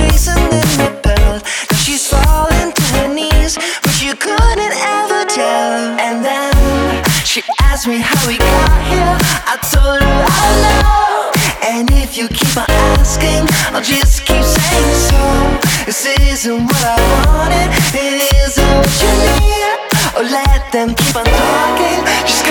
racing in the belt. Now she's falling to her knees, but you couldn't ever tell. And then she asked me how we got here. I told her I know. And if you keep on asking, I'll just keep saying so. This isn't what I wanted, it isn't what you need. Oh, let them keep on talking.